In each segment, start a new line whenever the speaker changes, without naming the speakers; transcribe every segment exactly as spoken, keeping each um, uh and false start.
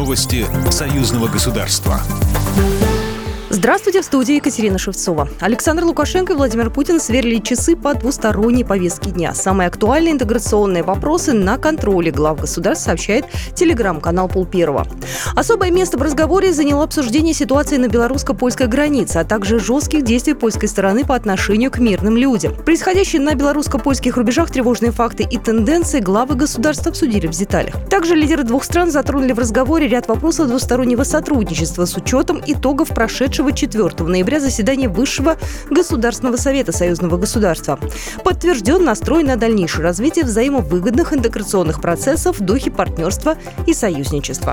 Новости союзного государства.
Здравствуйте, в студии Екатерина Шевцова. Александр Лукашенко и Владимир Путин сверили часы по двусторонней повестке дня. Самые актуальные интеграционные вопросы на контроле глав государств, сообщает телеграм-канал Полперова. Особое место в разговоре заняло обсуждение ситуации на белорусско-польской границе, а также жестких действий польской стороны по отношению к мирным людям. Происходящие на белорусско-польских рубежах тревожные факты и тенденции главы государств обсудили в деталях. Также лидеры двух стран затронули в разговоре ряд вопросов двустороннего сотрудничества с учетом итогов прошедшего четвёртого ноября заседания Высшего Государственного совета союзного государства. Подтвержден настрой на дальнейшее развитие взаимовыгодных интеграционных процессов в духе партнерства и союзничества.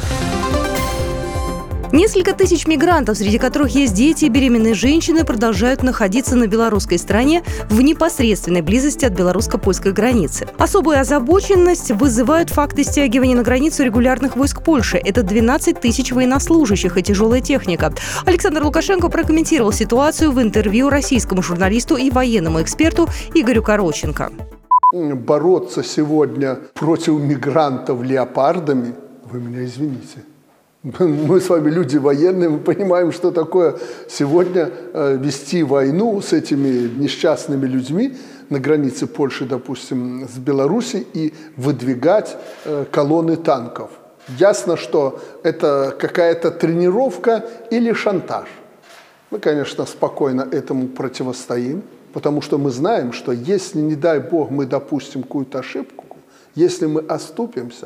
Несколько тысяч мигрантов, среди которых есть дети и беременные женщины, продолжают находиться на белорусской стороне в непосредственной близости от белорусско-польской границы. Особую озабоченность вызывают факты стягивания на границу регулярных войск Польши. Это двенадцать тысяч военнослужащих и тяжелая техника. Александр Лукашенко прокомментировал ситуацию в интервью российскому журналисту и военному эксперту Игорю Короченко.
Бороться сегодня против мигрантов леопардами, вы меня извините. Мы с вами люди военные, мы понимаем, что такое сегодня вести войну с этими несчастными людьми на границе Польши, допустим, с Беларусью и выдвигать колонны танков. Ясно, что это какая-то тренировка или шантаж. Мы, конечно, спокойно этому противостоим, потому что мы знаем, что если, не дай бог, мы допустим какую-то ошибку, если мы оступимся,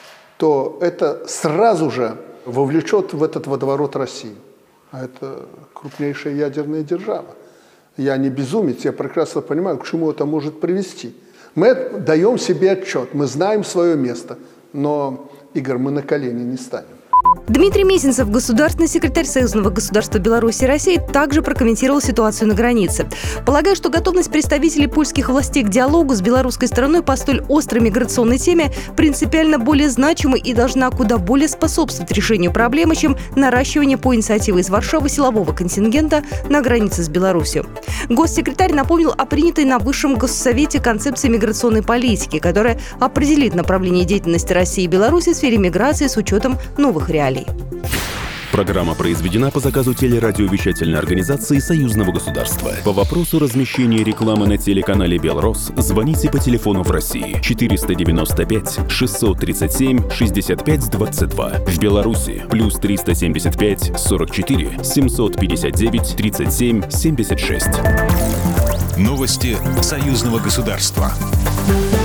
то это сразу же вовлечет в этот водоворот Россию. А это крупнейшая ядерная держава. Я не безумец, я прекрасно понимаю, к чему это может привести. Мы даем себе отчет, мы знаем свое место, но, Игорь, мы на колени не станем.
Дмитрий Мезенцев, государственный секретарь Союзного государства Беларуси и России, также прокомментировал ситуацию на границе. Полагаю, что готовность представителей польских властей к диалогу с белорусской стороной по столь острой миграционной теме принципиально более значима и должна куда более способствовать решению проблемы, чем наращивание по инициативе из Варшавы силового контингента на границе с Беларусью. Госсекретарь напомнил о принятой на Высшем Госсовете концепции миграционной политики, которая определит направление деятельности России и Беларуси в сфере миграции с учетом новых реалий.
Программа произведена по заказу телерадиовещательной организации Союзного государства. По вопросу размещения рекламы на телеканале «Белрос» звоните по телефону в России четыреста девяносто пять шестьсот тридцать семь шестьдесят пять двадцать два. В Беларуси плюс триста семьдесят пять сорок четыре семьсот пятьдесят девять тридцать семь семьдесят шесть.
Новости союзного государства.